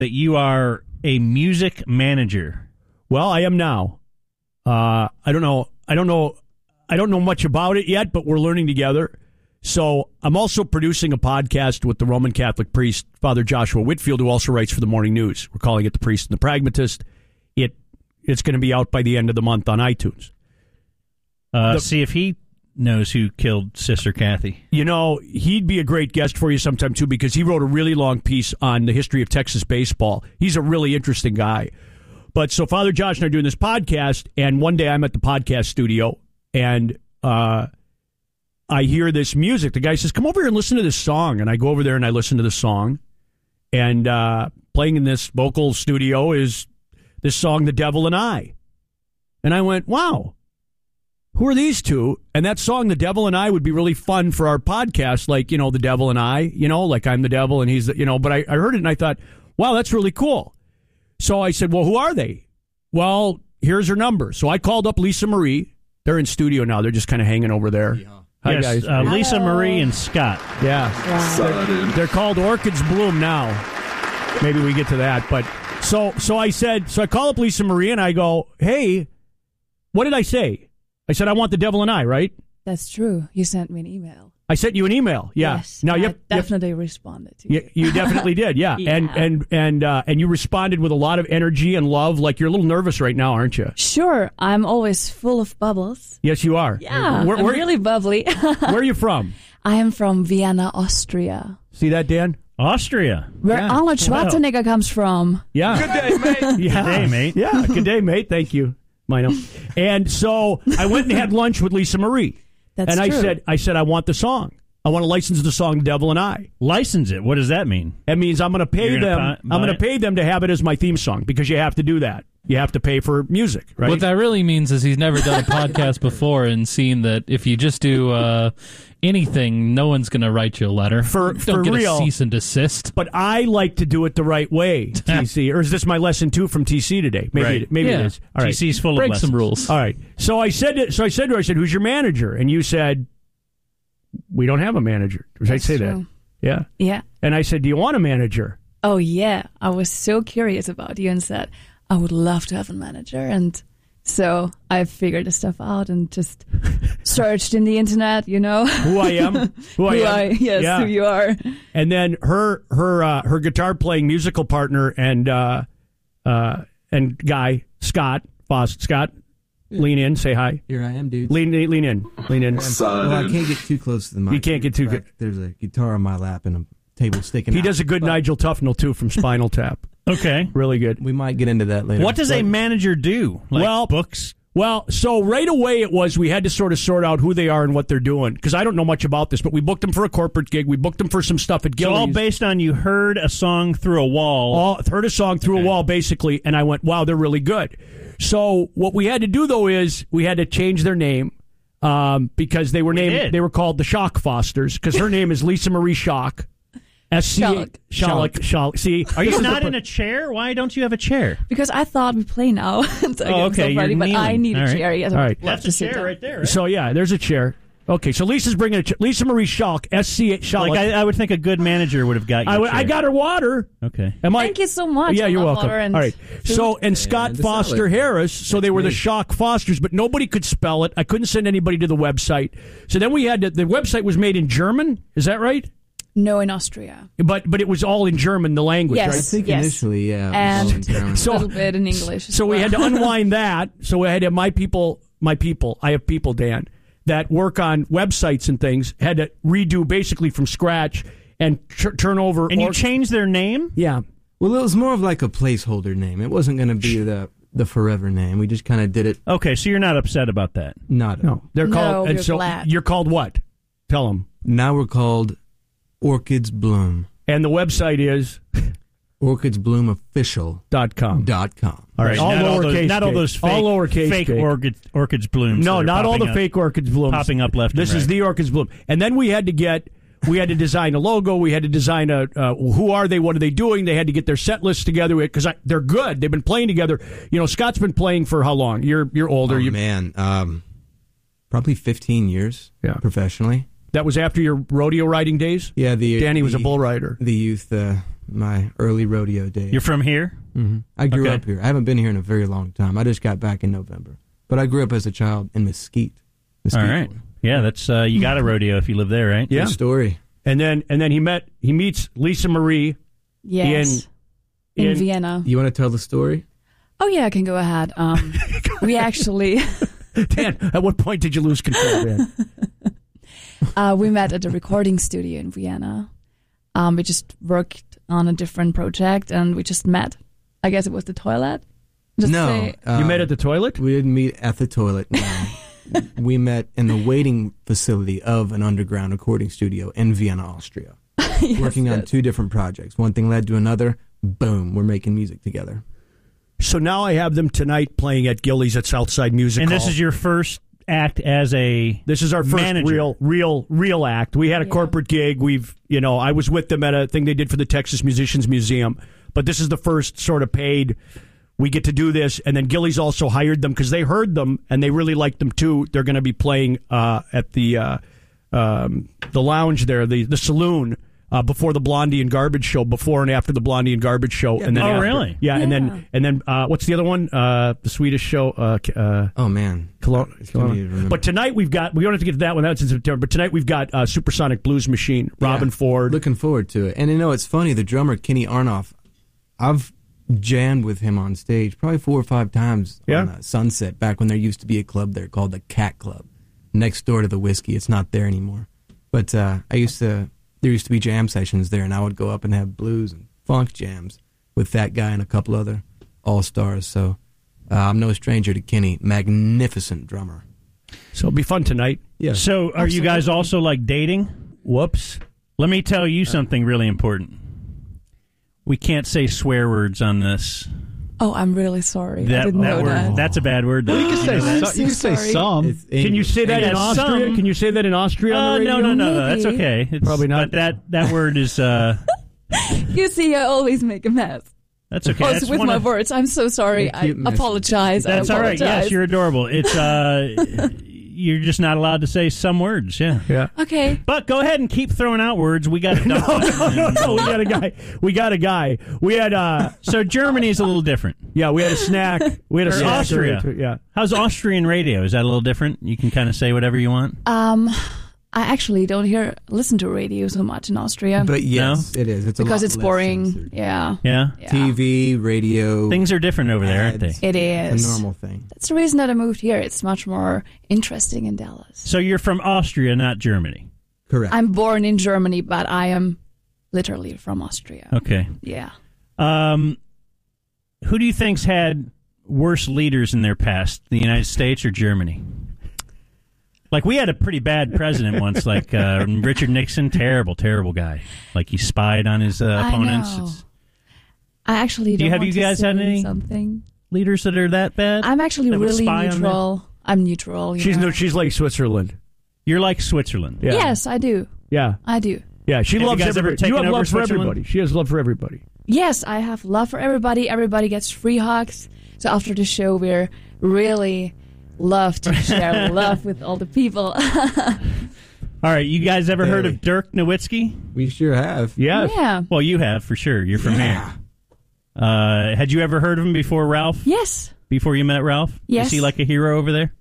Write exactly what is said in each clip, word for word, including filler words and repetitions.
that you are a music manager. Well, I am now. Uh, I don't know. I don't know. I don't know much about it yet, but we're learning together. So I'm also producing a podcast with the Roman Catholic priest, Father Joshua Whitfield, who also writes for the Morning News. We're calling it The Priest and the Pragmatist. It It's going to be out by the end of the month on iTunes. Uh, the, see if he knows who killed Sister Kathy. You know, he'd be a great guest for you sometime, too, because he wrote a really long piece on the history of Texas baseball. He's a really interesting guy. But so Father Josh and I are doing this podcast, and one day I'm at the podcast studio, and uh, I hear this music. The guy says, come over here and listen to this song. And I go over there and I listen to the song. And uh, playing in this vocal studio is this song, The Devil and I. And I went, wow, who are these two? And that song, The Devil and I, would be really fun for our podcast, like, you know, The Devil and I, you know, like I'm the devil and he's the, you know, but I, I heard it and I thought, wow, that's really cool. So I said, well, who are they? Well, here's her number. So I called up Lisa Marie. They're in studio now. They're just kind of hanging over there. Yeah. Hi, yes, guys. Uh, Lisa Marie and Scott. Yeah. Wow. They're, they're called Orchids Bloom now. Maybe we get to that. But so so I said, so I call up Lisa Marie and I go, hey, what did I say? I said, I want The Devil and I, right? That's true. You sent me an email. I sent you an email. Yeah. Yes. Now I you have, definitely you have, responded to you. You, you definitely did. Yeah. Yeah. And and and uh, and you responded with a lot of energy and love. Like you're a little nervous right now, aren't you? Sure. I'm always full of bubbles. Yes, you are. Yeah. Where, I'm where, really bubbly. where are you from? I am from Vienna, Austria. See that, Dan? Austria. Where yeah. Arnold Schwarzenegger comes from. Yeah. Good day, mate. Yeah. Good day, mate. Yeah. Good day, mate. Thank you, Mino. And so I went and had lunch with Lisa Marie. That's and I true. said, I said, I want the song. I want to license the song "The Devil and I." License it. What does that mean? It means I'm going to pay You're gonna them. buy- I'm buy going to it? pay them to have it as my theme song because you have to do that. You have to pay for music, right? What that really means is he's never done a podcast before and seen that if you just do uh, anything, no one's going to write you a letter. For- Don't for get real. a cease and desist. But I like to do it the right way, T C. Or is this my lesson two from T C today? Maybe, Right. it, maybe Yeah. it is. All right. T C's full Break of some lessons. rules. All right. So I said, to, so I said to her, I said, "Who's your manager?" And you said, "We don't have a manager." Did I That's say true. that? Yeah. Yeah. And I said, "Do you want a manager?" Oh, yeah. I was so curious about you and said, I would love to have a manager. And so I figured this stuff out and just searched in the internet, you know. Who I am? Who I Who am? I, yes, Yeah. who you are. And then her her uh, her guitar playing musical partner and uh, uh, and guy Scott Foss Scott, lean in, say hi. Here I am, dude. Lean lean in, lean in. Well, I can't get too close to the mic. You can't get too In fact, There's a guitar on my lap and a table sticking He out. does a good But Nigel Tufnell too from Spinal Tap. Okay. Really good. We might get into that later. What does a manager do? Like Well- books? Well, so right away it was we had to sort of sort out who they are and what they're doing because I don't know much about this, but we booked them for a corporate gig. We booked them for some stuff at So Gillies. all based on you heard a song through a wall. all heard a song through Okay. a wall basically, and I went, wow, they're really good. So what we had to do though is we had to change their name um, because they were named did. they were called the Shock Fosters because her name is Lisa Marie Shock. S C Shock. Shock. Shock. See, Are this you is not the- in a chair? Why don't you have a chair? Because I thought we play now. so Oh, okay, So you're funny, but I kneeling. need All a right. chair. Yes, All right. I'd love That's to a sit chair down. right there. Right? So yeah, there's a chair. Okay, so Lisa's bringing a chair. Lisa Marie Shock. S C Shock. Like I, I would think a good manager would have got you. I, a w- I chair. got her water. Okay. Am I? Thank you so much. Yeah, I you're love welcome. water and All right. food. So, and Scott And the Foster salad. Harris. So they were the me. Shock Fosters, but nobody could spell it. I couldn't send anybody to the website. So then we had to, the website was made in German. Is that right? No, in Austria. But but it was all in German, the language, Yes. I right? think Yes. initially, yeah. it And- was all in German. A So- little bit in English. as So we well. had to unwind that. So we had to have my people, my people, I have people, Dan, that work on websites and things, had to redo basically from scratch and tr- turn over. And you or- changed their name? Yeah. Well, it was more of like a placeholder name. It wasn't going to be the the forever name. We just kind of did it. Okay, so you're not upset about that. Not No, they're No, called. and we're so glad. you're called what? Tell them. Now we're called Orchids Bloom. And the website is Orchids Bloom Official dot com. dot com. All right, all not all those, lowercase not all cake. those fake, All lowercase fake cake. orchid, orchids blooms. No, that are not all the popping up. fake orchids blooms popping up left This and is right. the orchids bloom. And then we had to get. We had to design a logo. We had to design a. Uh, who are they? What are they doing? They had to get their set list together because they're good. They've been playing together. You know, Scott's been playing for how long? You're you're older. Oh, you, man. Um, probably fifteen years Yeah. professionally. That was after your rodeo riding days? Yeah, the Danny was the, a bull rider. The youth, uh, my early rodeo days. You're from here? Mm-hmm. I grew Okay. up here. I haven't been here in a very long time. I just got back in November. But I grew up as a child in Mesquite. Mesquite All right. boy. Yeah, that's uh, you got a rodeo if you live there, right? Yeah. Good story. And then and then he met he meets Lisa Marie Yes. In, in- Vienna. You want to tell the story? Oh, yeah, I can go ahead. Um, we actually Dan, at what point did you lose control, Dan? uh, we met at a recording studio in Vienna. Um, we just worked on a different project, and we just met. I guess it was the toilet. Just no. say- uh, You met at the toilet? We didn't meet at the toilet. No. We met in the waiting facility of an underground recording studio in Vienna, Austria. Yes, Working on yes. two different projects. One thing led to another. Boom, we're making music together. So now I have them tonight playing at Gillies at Southside Music And Hall. this is your first act as a This is our first manager. real, real, real act. We had a Yeah. corporate gig. We've, you know, I was with them at a thing they did for the Texas Musicians Museum. But this is the first sort of paid. We get to do this, and then Gillies also hired them because they heard them and they really liked them too. They're going to be playing uh, at the uh, um, the lounge there, the the saloon. Uh, before the Blondie and Garbage show, before and after the Blondie and Garbage show, and then Oh, after. really? Yeah, and Yeah. then and then uh, what's the other one? Uh, the Swedish show. Uh, uh, Oh, man. Cologne. It's funny to remember. But tonight we've got, we don't have to get to that one, that's in September, but tonight we've got uh, Supersonic Blues Machine, Robin Yeah, Ford. Looking forward to it. And you know, it's funny, the drummer, Kenny Arnoff, I've jammed with him on stage probably four or five times Yeah. on uh, Sunset, back when there used to be a club there called the Cat Club, next door to the Whiskey. It's not there anymore. But uh, I used to, there used to be jam sessions there, and I would go up and have blues and funk jams with that guy and a couple other all-stars. So uh, I'm no stranger to Kenny. Magnificent drummer. So it'll be fun tonight. Yeah. So are you guys also like dating? Whoops. Let me tell you something really important. We can't say swear words on this. Oh, I'm really sorry. I That, didn't that know word, that. that's a bad word. though. You can say, I'm so, so you can say sorry. some. It's Can you English. say that in Yeah, Austria? some- Can you say that in Austria on Uh, the radio? no, no, no, no. That's Maybe. okay. It's, Probably not. But that, that word is, uh, You see, I always make a mess. that's okay. Also That's with one my of- words. I'm so sorry. They're I cute messes. apologize. That's I all right. apologize. Yes, you're adorable. It's, uh, you're just not allowed to say some words. Yeah. Yeah. Okay. But go ahead and keep throwing out words. We got to No, no, no, no. We got a guy. We got a guy. We had, uh, So Germany's a little different. yeah, we had a snack. We had a Or snack. Austria. Yeah. How's Austrian radio? Is that a little different? You can kind of say whatever you want. Um, I actually don't hear listen to radio so much in Austria But yes, it is. It's a because lot it's less boring. censored. Yeah. Yeah. Yeah. T V, radio. Things are different over there, aren't they? ads, It A is. normal thing. That's the reason that I moved here. It's much more interesting in Dallas. So you're from Austria, not Germany. Correct. I'm born in Germany, but I am literally from Austria. Okay. Yeah. Um, who do you think's had worse leaders in their past, the United States or Germany? Like, we had a pretty bad president once, like uh, Richard Nixon. Terrible, terrible guy. Like, he spied on his uh, I opponents. know. It's I actually Do don't you- have want you to guys say had any- something. leaders that are that bad? I'm actually that would really spy on them? neutral. I'm neutral. You She's know? no, she's like Switzerland. You're like Switzerland. Yeah. Yes, I do. Yeah. I do. Yeah. She Have you loves guys ever everybody. taken You have over love for Switzerland? everybody. She has love for everybody. Yes, I have love for everybody. Everybody gets free hugs. So after the show, we're really love to share love with all the people. All right, you guys ever heard Very. of Dirk Nowitzki? we sure have. Yes. Yeah. Well, you have, for sure. You're from here. Uh, had you ever heard of him before, Ralph? Yes. Before you met Ralph? Yes. Is he like a hero over there?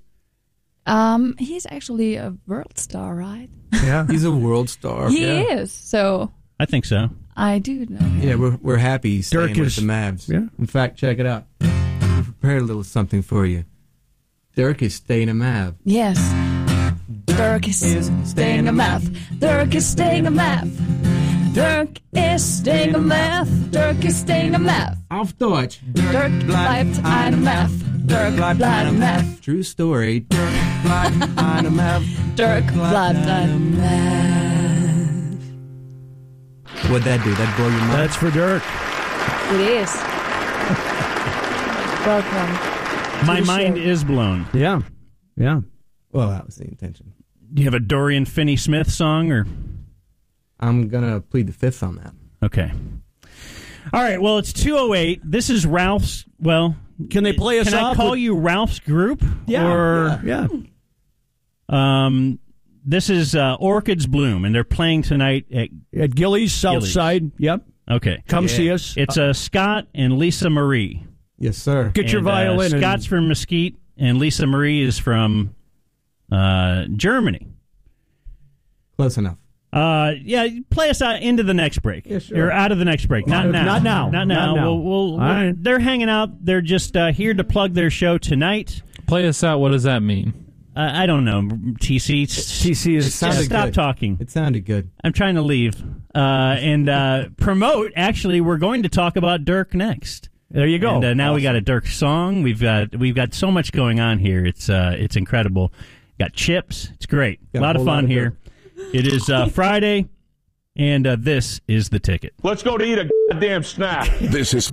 Um, he's actually a world star, right? Yeah. He's a world star. He yeah. is. So I think so. I do know. him. Yeah, we're we're happy he's staying Dirk with is- the Mavs. yeah. In fact, check it out. We prepared a little something for you. Dirk is staying a Mav. Yes. Dirk is staying a math. Dirk is staying a math. Dirk is staying a math. Dirk is staying a math. Auf Deutsch. Dirk bleibt eine Math. Dirk bleibt eine Math. True story. Dirk bleibt eine Mav. Dirk bleibt eine Math. What'd that do? That blow your mind? That's for Dirk. It is. Welcome. My the mind show. is blown. Yeah. Yeah. Well, that was the intention. Do you have a Dorian Finney-Smith song, or I'm gonna plead the fifth on that. okay? All right. Well, it's two oh eight. This is Ralph's. Well, Can they play us can I off call with- you Ralph's group? Yeah. Or yeah. um, this is uh, Orchids Bloom, and they're playing tonight at At Gillies, South Gillies. Side. Yep. Okay. Come Yeah. see us. It's uh, Scott and Lisa Marie. Yes, sir. Get your And, uh, violin. and- Scott's from Mesquite, and Lisa Marie is from uh, Germany. Close enough. Uh, yeah, play us out into the next break. Yeah, sure. Or out of the next break. Not Uh, now. not now. Not now. Not now. We'll, we'll, All right. They're hanging out. They're just uh, here to plug their show tonight. Play us out. What does that mean? Uh, I don't know. T C. T C is It sounded Stop good. talking. It sounded good. I'm trying to leave. Uh, and uh, promote. Actually, we're going to talk about Dirk next. There you go. And uh, now we got a Dirk song. We've got we've got so much going on here. It's uh, it's incredible. Got chips. It's great. Got a a lot of whole fun lot of here. It is uh, Friday, and uh, this is the ticket. Let's go to eat a goddamn snack. This is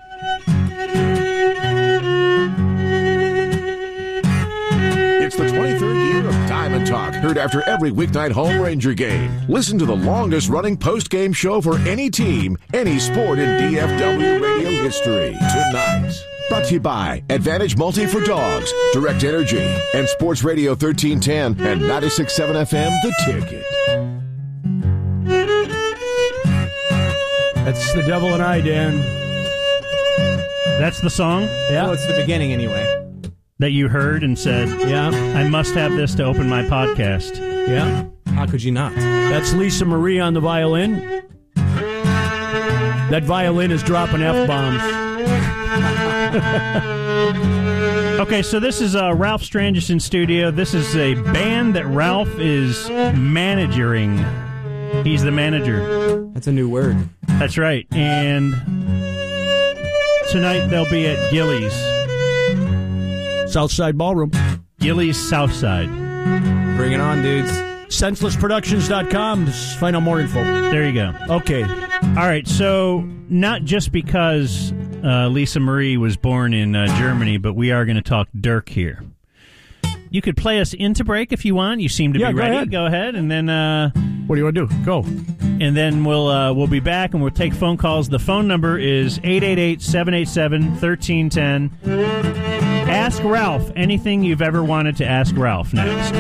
It's the twenty-third year of Diamond Talk, heard after every weeknight home Ranger game. Listen to the longest-running post-game show for any team, any sport in D F W radio history tonight. Brought to you by Advantage Multi for Dogs, Direct Energy, and Sports Radio thirteen ten and ninety-six point seven F M, The Ticket. That's The Devil and I, Dan. That's the song Yeah. Well, it's the beginning anyway. that you heard and said, Yeah. I must have this to open my podcast. Yeah. How could you not? That's Lisa Marie on the violin. That violin is dropping F-bombs. Okay, so this is uh, Ralph Strangis in studio. This is a band that Ralph is managering. He's the manager. That's a new word. That's right. And tonight they'll be at Gillies. Southside Ballroom. Gillies Southside. Bring it on, dudes. senseless productions dot com to find out more info. There you go. Okay. All right, so not just because uh, Lisa Marie was born in uh, Germany, but we are going to talk Dirk here. You could play us into break if you want. You seem to Yeah, be go ready. ahead. Go ahead, and then uh, What do you want to do? Go. and then we'll uh, we'll be back and we'll take phone calls. The phone number is eight eight eight, seven eight seven, one three one zero. Ask Ralph anything you've ever wanted to ask Ralph next.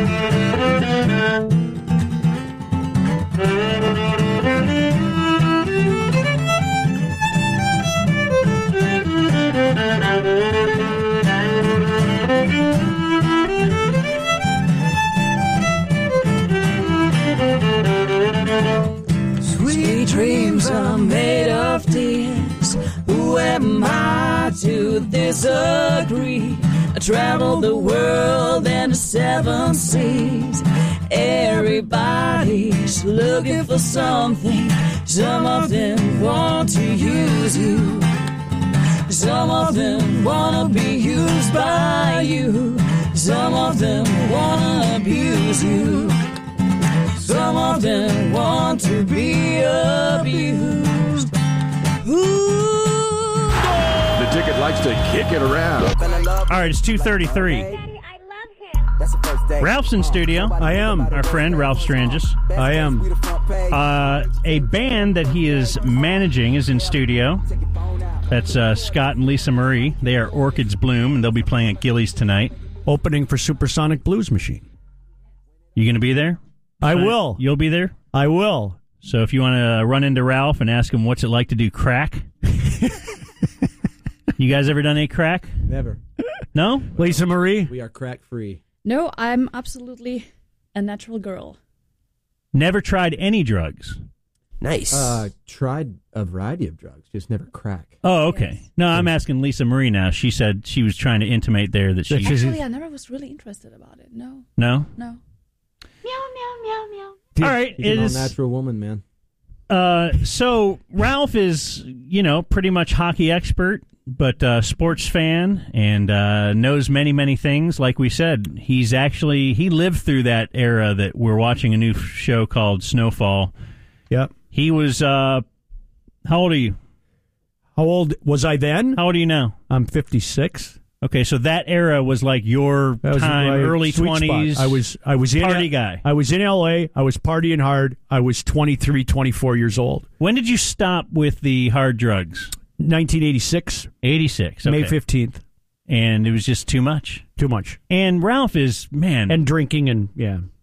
Sweet dreams are made of tears. Who am I to disagree? I travel the world and the seven seas. Everybody's looking for something. Some of them want to use you. Some of them wanna be used by you. Some of them wanna abuse you. Some of them want to be abused. Ooh. The Ticket likes to kick it around. All right, it's two thirty-three. Ralph's in studio. I am. Our friend Ralph Strangis. I am. Uh, a band that he is managing is in studio. That's uh, Scott and Lisa Marie. They are Orchids Bloom, and they'll be playing at Gillies tonight. Opening for Supersonic Blues Machine. You going to be there? I will. You'll be there? I will. So if you want to run into Ralph and ask him what's it like to do crack. You guys ever done any crack? Never. No? Lisa Marie. We are crack free. No, I'm absolutely a natural girl. Never tried any drugs? Nice. Uh, tried a variety of drugs, just never crack. Oh, okay. No, I'm asking Lisa Marie now. She said she was trying to intimate there that she... Actually, I never was really interested about it. No, No? no. Meow, meow, meow, meow. All right. She's It an is, all-natural woman, man. uh, so Ralph is, you know, pretty much hockey expert, but uh, sports fan and uh, knows many, many things. Like we said, he's actually, he lived through that era that we're watching a new show called Snowfall. Yep. He was, uh, how old are you? How old was I then? How old are you now? I'm fifty-six. Okay, so that era was like your That was time, my early sweet spot. twenties. I was I was in party guy. I was in L A. I was partying hard. I was twenty-three, twenty-four years old. When did you stop with the hard drugs? nineteen eighty-six, eighty-six. Okay. May fifteenth. And it was just too much. Too much. And Ralph is, man. And drinking and, yeah.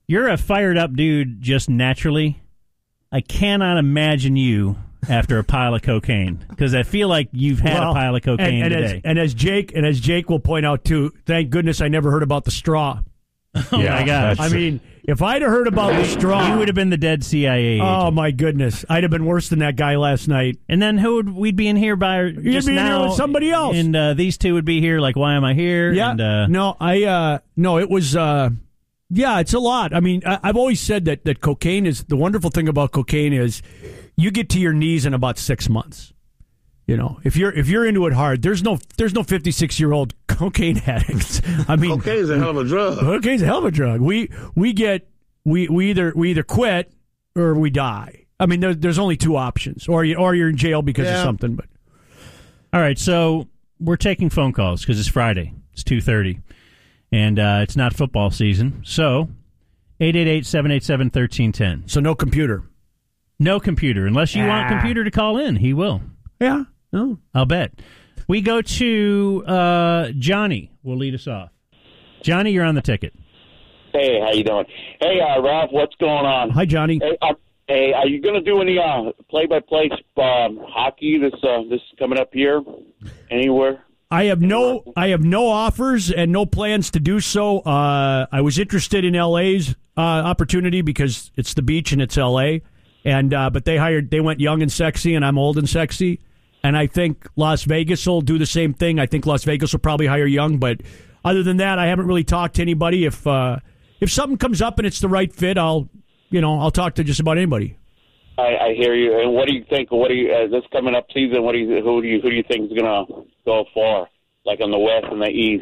You're a fired up dude just naturally. I cannot imagine you after a pile of cocaine, because I feel like you've had Well, a pile of cocaine and, and today. As, and as Jake and as Jake will point out too, thank goodness I never heard about the straw. Oh my gosh! I mean, if I'd have heard about the straw, you would have been the dead C I A agent. Oh my goodness, I'd have been worse than that guy last night. And then who would we'd be in here by just be in now? here with somebody else, and uh, these two would be here. Like, why am I here? Yeah, and, uh, no, I uh, no, it was. Uh, yeah, it's a lot. I mean, I, I've always said that that cocaine is the wonderful thing about cocaine is you get to your knees in about six months. You know, if you're if you're into it hard, there's no there's no fifty-six year old cocaine addicts. I mean, Cocaine's a hell of a drug. Cocaine's a hell of a drug. We we get we we either we either quit or we die. I mean, there, there's only two options, or you or you're in jail because Yeah. of something. But all right, so we're taking phone calls because it's Friday. It's two thirty, and uh, it's not football season. So eight eight eight, seven eight seven, one three one zero. so no computer. No computer, unless you want Ah. computer to call in. He will. Yeah. No. I'll bet. We go to uh, Johnny. Will lead us off. Johnny, you're on the ticket. Hey, how you doing? Hey, uh, Ralph, what's going on? Hi, Johnny. Hey, uh, hey are you going to do any uh, play-by-play um, hockey this uh, this coming up here? Anywhere? I have no I have no offers and no plans to do so. Uh, I was interested in L A's uh, opportunity because it's the beach and it's L A. And uh, but they hired they went young and sexy, and I'm old and sexy. And I think Las Vegas will do the same thing. I think Las Vegas will probably hire young, but other than that, I haven't really talked to anybody. If uh, if something comes up and it's the right fit, I'll you know I'll talk to just about anybody. I, I hear you. And what do you think? What do you uh, this coming up season? What do you who do you who do you think is going to go far? Like on the west and the east?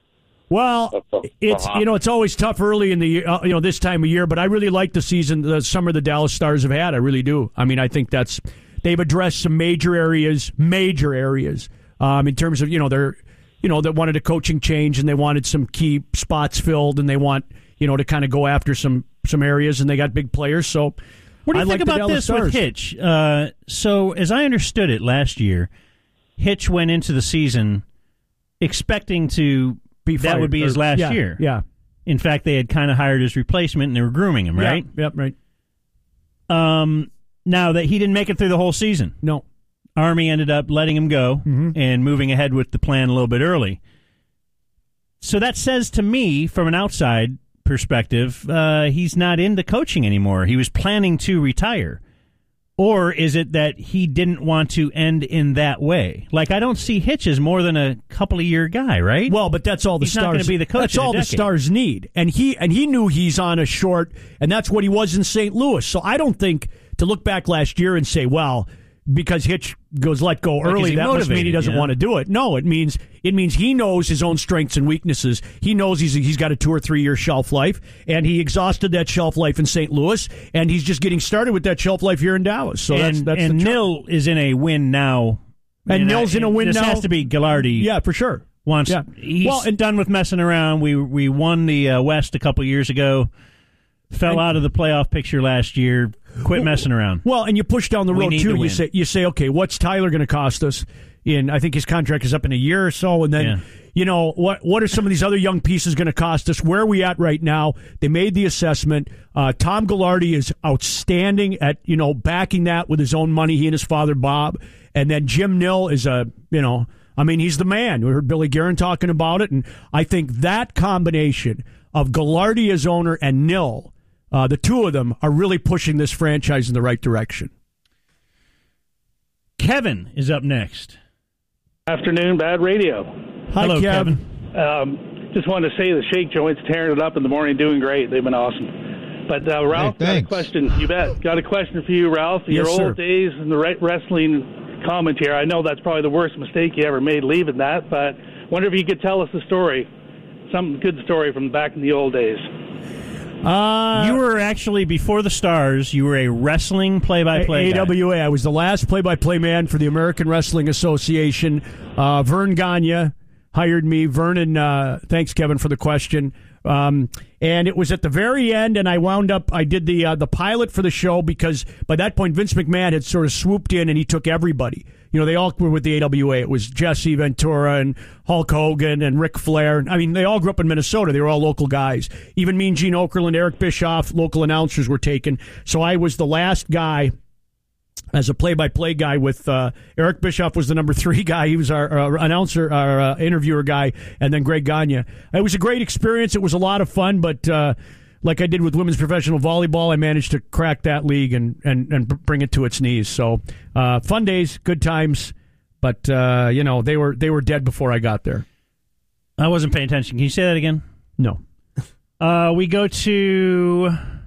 Well, it's you know it's always tough early in the year, uh, you know this time of year, but I really like the season, the summer the Dallas Stars have had. I really do. I mean, I think that's they've addressed some major areas, major areas um, in terms of you know they're you know they wanted a coaching change and they wanted some key spots filled and they want you know to kind of go after some some areas and they got big players. So what do you I think like the about Dallas this Stars. with Hitch? Uh, so as I understood it last year, Hitch went into the season expecting to. Be that fired, would be his or- last yeah, year. Yeah. In fact, they had kind of hired his replacement and they were grooming him, right? Yeah, yep, right. Um, now that he didn't make it through the whole season. No. Army ended up letting him go Mm-hmm. and moving ahead with the plan a little bit early. So that says to me, from an outside perspective, uh, he's not into coaching anymore. He was planning to retire. Or is it that he didn't want to end in that way? Like, I don't see Hitch as more than a couple of year guy, right? Well, but that's all the He's not Stars. gonna be the coach That's in a all the decade. Stars need, and he and he knew he's on a short, and that's what he was in Saint Louis. So I don't think to look back last year and say, well, because Hitch goes let go Like, is early, he that must mean he motivated, doesn't you know? want to do it. No, it means it means he knows his own strengths and weaknesses. He knows he's he's got a two or three year shelf life, and he exhausted that shelf life in Saint Louis, and he's just getting started with that shelf life here in Dallas. So and that's that's and the tr- Nil is in a win now. And Nil's in a win this now. has to be Gilardi. yeah, for sure. Wants, Yeah. He's Well, and- done with messing around. We we won the uh, West a couple years ago. Fell And- out of the playoff picture last year. Quit messing around. Well, and you push down the We road need too. to You win. say you say, okay, what's Tyler going to cost us? In I think his contract is up in a year or so, and then Yeah. you know what? What are some of these other young pieces going to cost us? Where are we at right now? They made the assessment. Uh, Tom Gilardi is outstanding at you know backing that with his own money. He and his father Bob, and then Jim Nil is a you know. I mean, he's the man. We heard Billy Guerin talking about it, and I think that combination of Gilardi as owner and Nil. Uh, the two of them are really pushing this franchise in the right direction. Kevin is up next. Afternoon, bad radio. Hi, Hello, Kev. Kevin. Um, just wanted to say the Shake Joint's tearing it up in the morning, doing great. They've been awesome. But uh, Ralph, Hey, got a thanks. question. You bet. Got a question for you, Ralph. Your Yes, sir. old days in the re- wrestling commentary. I know that's probably the worst mistake you ever made leaving that, but wonder if you could tell us a story, some good story from back in the old days. Uh, You were actually, before the Stars, you were a wrestling play-by-play A guy. W A. I was the last play-by-play man for the American Wrestling Association. Uh, Vern Gagne hired me. Vernon, uh, thanks, Kevin, for the question. Um, and it was at the very end, and I wound up, I did the uh, the pilot for the show because by that point, Vince McMahon had sort of swooped in and he took everybody. You know, they all were with the A W A. It was Jesse Ventura and Hulk Hogan and Ric Flair. I mean, they all grew up in Minnesota. They were all local guys. Even Mean Gene Okerlund, Eric Bischoff, local announcers were taken. So I was the last guy as a play-by-play guy with uh, Eric Bischoff was the number three guy. He was our uh, announcer, our uh, interviewer guy, and then Greg Gagne. It was a great experience. It was a lot of fun, but uh, like I did with women's professional volleyball, I managed to crack that league and, and, and bring it to its knees. So uh, fun days, good times, but uh, you know they were they were dead before I got there. I wasn't paying attention. Can you say that again? No. Uh, we go to...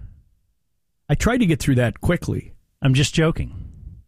I tried to get through that quickly. I'm just joking.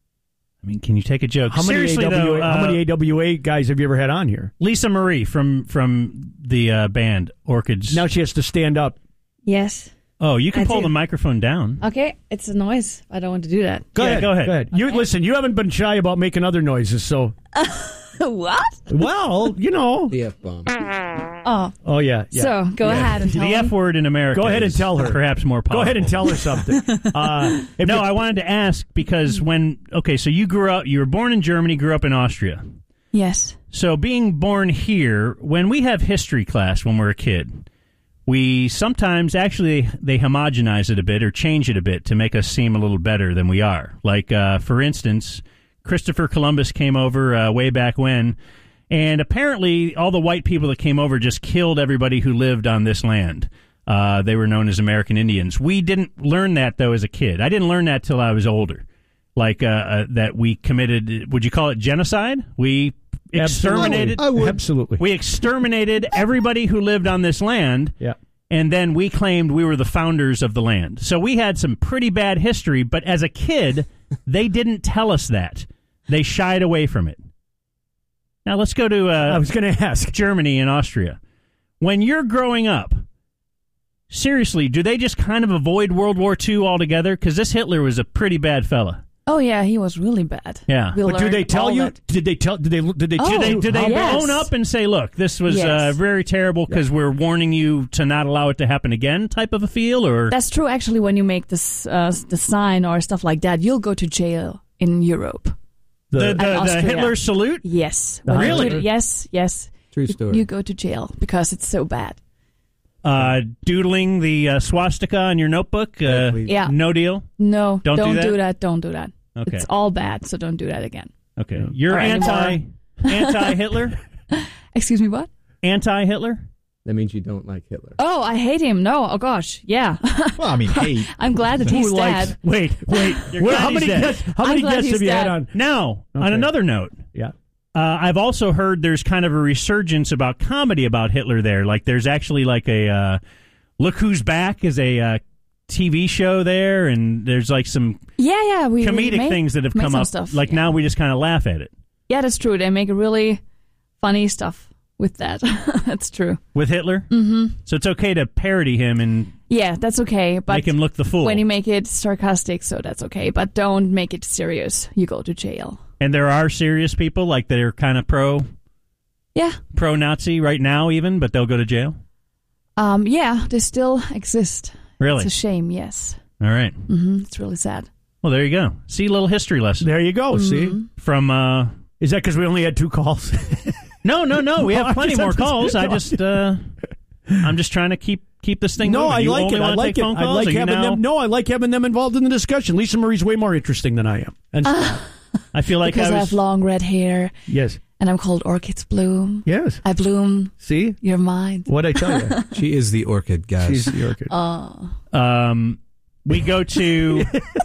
I mean, can you take a joke? How many, Seriously, A W A, though, uh, how many A W A guys have you ever had on here? Lisa Marie from from the uh, band Orchids. Now she has to stand up. Yes. Oh, you can I pull do. the microphone down. Okay, it's a noise. I don't want to do that. Go Yeah, ahead. go ahead. Go ahead. You listen. You haven't been shy about making other noises, so What? well, you know. The F bomb. Oh. Oh yeah. yeah. So go Yeah. ahead and tell The me. F word in America. Go ahead and is tell her. Perhaps more Go powerful. ahead and tell her something. Uh, if No, it- I wanted to ask because when okay, so you grew up. You were born in Germany, grew up in Austria. Yes. So being born here, when we have history class when we're a kid, we sometimes actually they homogenize it a bit or change it a bit to make us seem a little better than we are. Like uh, for instance, Christopher Columbus came over uh, way back when, and apparently all the white people that came over just killed everybody who lived on this land. Uh, they were known as American Indians. We didn't learn that though as a kid. I didn't learn that till I was older. Like uh, uh, that we committed. Would you call it genocide? We exterminated. I would. Absolutely. We exterminated everybody who lived on this land. Yeah. And then we claimed we were the founders of the land. So we had some pretty bad history, but as a kid, they didn't tell us that. They shied away from it. Now let's go to uh, I was going to ask Germany and Austria. When you're growing up, seriously, do they just kind of avoid World War Two altogether? Because this Hitler was a pretty bad fella. Oh yeah, he was really bad. Yeah. We But do they learned tell all you? that. Did they tell? Did they? Did they? Oh, Do they, do they yes. own up and say, look, this was uh, Yes. very terrible because we're warning you to not allow it to happen again type of a feel? Or That's true. Actually, when you make this uh, the sign or stuff like that, you'll go to jail in Europe. the, the, And the Austria. Hitler salute? Yes. Uh-huh. When you Really? do- Yes. Yes. True You- story. You go to jail because it's so bad. Uh, doodling the uh, swastika on your notebook? Uh, Yeah. no deal? No, Don't do don't, that? do that. Don't do that. Okay. It's all bad, so don't do that again. Okay. You're Or anti anymore. anti Hitler? Excuse me, what? Anti Hitler? That means you don't like Hitler. Oh, I hate him. No, oh gosh, yeah. Well, I mean, hate. I'm glad that he's Who likes? dead. Wait, wait. You're Well, glad how he's many dead. guests? How I'm many glad guests he's have you had dead. on? Now, on Okay. another note, Yeah. uh, I've also heard there's kind of a resurgence about comedy about Hitler there. Like there's actually like a uh, Look Who's Back is a uh, T V show there, and there's like some Yeah, yeah. We we comedic made- things that have made come some up. Stuff. Like yeah. now we just kind of laugh at it. Yeah, that's true. They make really funny stuff with that. That's true. With Hitler? Mm-hmm. So it's okay to parody him and Yeah, that's okay. But make him look the fool. when you make it sarcastic, so that's okay. But don't make it serious. You go to jail. And there are serious people like that are kind of pro Yeah. pro Nazi right now, even, but they'll go to jail. Um. Yeah, they still exist. Really? It's a shame. Yes. All right. Hmm. It's really sad. Well, there you go. See, a little history lesson There you go. See, from. Uh, is that because we only had two calls? no, no, no. We No, have I'm plenty just- more I'm just- calls. I no. just. Uh, I'm just trying to keep keep this thing no, moving. I You like only it. I want to like take it. phone I calls? like Are you having now- them. No, I like having them involved in the discussion. Lisa Marie's way more interesting than I am. And I feel like Because I I, was. have long red hair yes, and I'm called Orchids Bloom. yes. I bloom See your mind. what I tell you? She is the orchid, guys. She's the orchid. Oh. Um, we go to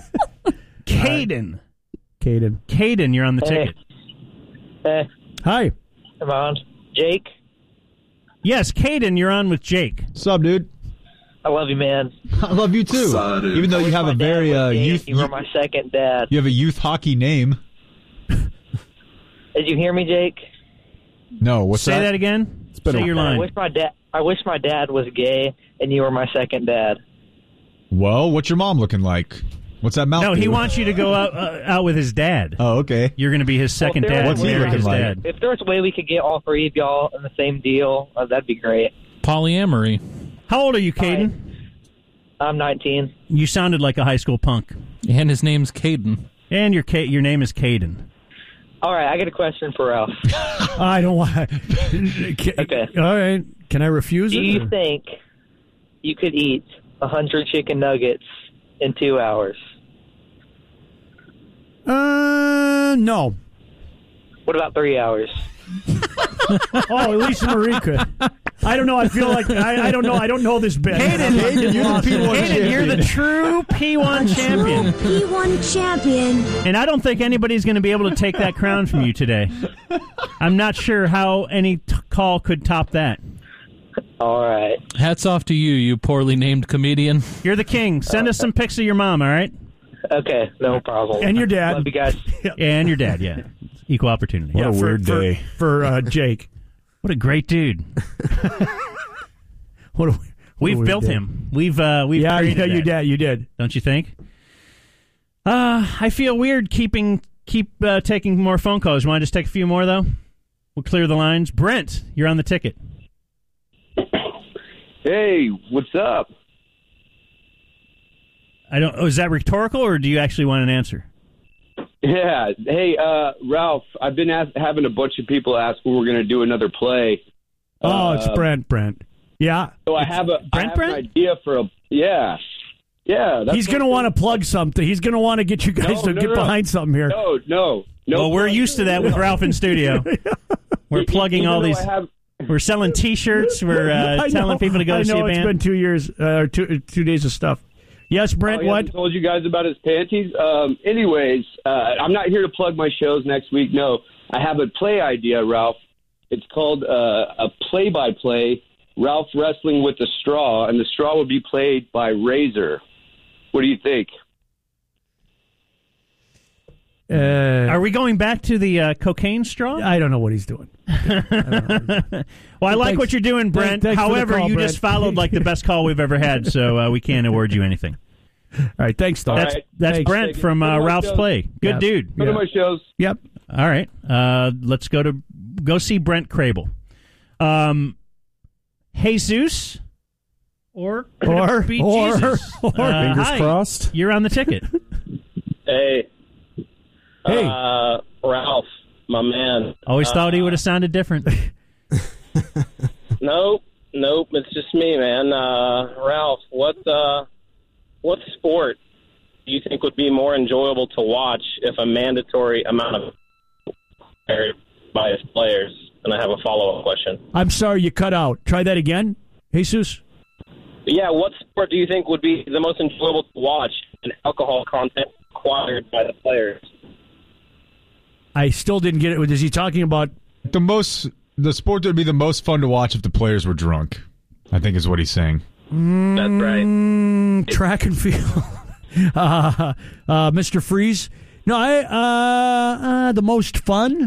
Caden. Caden. Caden, you're on the Hey. ticket. Hey, Hi. come on. Jake, Yes, Caden, you're on with Jake. What's up, dude? I love you, man. I love you too. Even though you have a very uh, youth, You were my second dad. you have a youth hockey name. Did you hear me, Jake? No, what's Say that? that again. been Say a- your I line. wish my dad. I wish my dad was gay, and you were my second dad. Well, what's your mom looking like? What's that mouth? No, he do? wants you to go out uh, out with his dad. Oh, okay. You're going to be his second Well, if there dad. was What's he a way- marry his looking dad. If there was a way we could get all three of y'all in the same deal, uh, that'd be great. Polyamory. How old are you, Caden? I'm nineteen. You sounded like a high school punk. And his name's Caden. And your Ca- your name is Caden. All right, I got a question for Ralph. I don't want. Okay. All right. Can I refuse Do it? you or- think you could eat a hundred chicken nuggets in two hours? Uh, no. What about three hours? Oh, Lisa Marie could. I don't know. I feel like I, I don't know. I don't know this bit. Hayden, Hayden, you're the P one Hayden, you're the true P one champion. P one champion. And I don't think anybody's going to be able to take that crown from you today. I'm not sure how any t- call could top that. All right. Hats off to you, you poorly named comedian. You're the king. Send us some pics of your mom, all right? Okay, no problem. And your dad. Love you guys. And your dad, yeah. Equal opportunity. What a for, weird for- day. for uh, Jake. What a great dude. What a, what We've a weird built day. him. We've uh, we've Yeah, created yeah, you that. did. You did. Don't you think? Uh, I feel weird keeping keep uh, taking more phone calls. You want to just take a few more though? We'll clear the lines. Brent, you're on the ticket. Hey, what's up? I don't. Oh, is that rhetorical, or do you actually want an answer? Yeah. Hey, uh, Ralph, I've been ask- having a bunch of people ask when we're going to do another play. Oh, it's Uh, Brent. Brent. Yeah. So I have a I Brent, have Brent? an idea for a yeah. Yeah. That's He's going to want to plug something. He's going to want to get you guys No, to no, get no, no. behind something here. No, no. No. well, we're used to that with Ralph in studio. We're plugging Even all though these. I have- We're selling T-shirts. We're uh, I telling know, people to go I to see know a it's band. been two years, uh, or two, two days of stuff. Yes, Brent, Oh, he what? hasn't told you guys about his panties. Um, anyways, uh, I'm not here to plug my shows next week. No, I have a play idea, Ralph. It's called uh, a play-by-play, Ralph Wrestling with a Straw, and the straw would be played by Razor. What do you think? Uh, Are we going back to the uh, cocaine straw? I don't know what he's doing. Well, I like Thanks. what you're doing, Brent. Thanks for the However, call, you Brent. just followed like the best call we've ever had, so uh, we can't award you anything. All right, thanks, Don. That's right. that's Thanks. Brent from uh, Go to my Ralph's shows. Play. Good Yeah. dude. Go to my shows. Yep. All right, uh, let's go to go see Brent Crable. Um, Jesus, or could Or- it be or- Jesus? or- Uh, Fingers hi. crossed. You're on the ticket. Hey. Hey. Uh, Ralph, my man. Always uh, thought he would have sounded different. Nope, nope, it's just me, man. Uh, Ralph, what uh, what sport do you think would be more enjoyable to watch if a mandatory amount of carried by its players? And I have a follow-up question. I'm sorry, you cut out. Try that again, Jesus. Yeah, what sport do you think would be the most enjoyable to watch and alcohol content acquired by the players? I still didn't get it. Is he talking about The most, the sport that would be the most fun to watch if the players were drunk, I think is what he's saying. That's right. mm, track and field? uh, uh, Mister Freeze? No, I uh, uh, the most fun.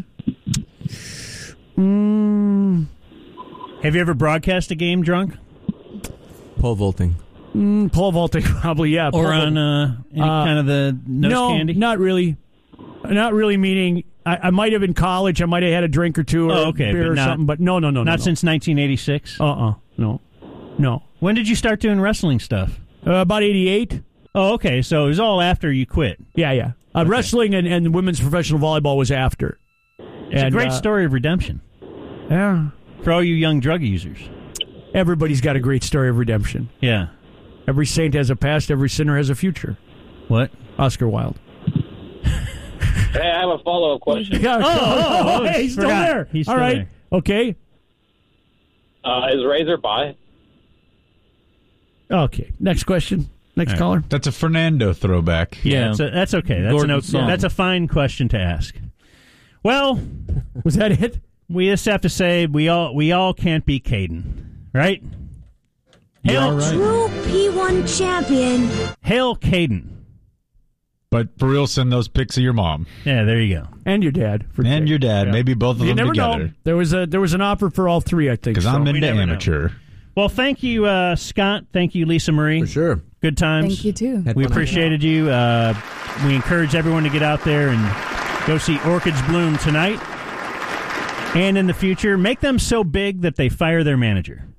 Mm, Have you ever broadcast a game drunk? Pole vaulting. mm, pole vaulting, probably. Yeah, Or pole on vaulting. uh, any Uh, kind of the nose no, candy? not really. Not really. Meaning, I, I might have in college. I might have had a drink or two or Oh, okay, a beer but or not- something. But no, no, no, no, Not no. since nineteen eighty-six? Uh uh no, no. When did you start doing wrestling stuff? Uh, about eighty-eight. Oh, okay. So it was all after you quit. Yeah, yeah. Uh, Okay. Wrestling and, and women's professional volleyball was after. It's And, a great uh, story of redemption Yeah. for all you young drug users. Everybody's got a great story of redemption. Yeah. Every saint has a past. Every sinner has a future. What? Oscar Wilde. Hey, I have a follow-up question. Yeah, Oh, oh, oh, hey, he's still forgot. there. He's All still right. there. Okay. Uh, is Razor bi? Okay. Next question. Next All right. caller. That's a Fernando throwback. Yeah. That's, a, that's okay. That's, an, Gordon's song. that's a fine question to ask. Well, Was that it? we just have to say we all we all can't be Caden, right? Hail, True P one champion. hail Caden. But for real, send those pics of your mom Yeah, there you go. And your dad. For and your dad. Yeah. Maybe both of You them never know. together. There was a there was an offer for all three, I think. Because so. I'm We into never know. amateur. Well, thank you, uh, Scott. Thank you, Lisa Marie. For sure. Good times. Thank you too. Had We fun hanging appreciated you. Uh, we encourage everyone to get out there and go see Orchids Bloom tonight and in the future. Make them so big that they fire their manager.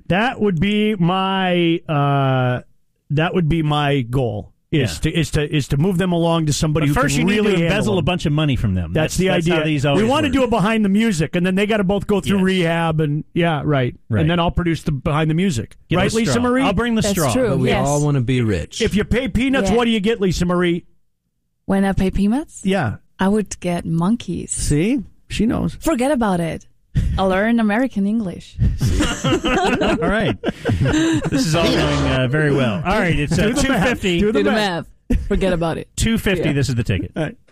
That would be my uh, that would be my goal. Is Yeah. to is to is to move them along to somebody But who first can you need really to handle embezzle them. a bunch of money from them. That's, the that's idea. How these We always want to work. do it behind the music, and then they got to both go through Yes. rehab, and yeah, right. Right. And then I'll produce the behind the music, Get right, the Lisa straw. Marie? I'll bring the That's straw. true. But we Yes. all want to be rich. If you pay peanuts, Yeah. what do you get, Lisa Marie? When I pay peanuts, Yeah. I would get monkeys. See, she knows. Forget about it. I'll learn American English. All right. This is all going uh, very well. All right, it's uh, Do the two math. fifty. Do the Do the math. math. Forget about it. two fifty. Yeah. This is the ticket. All right.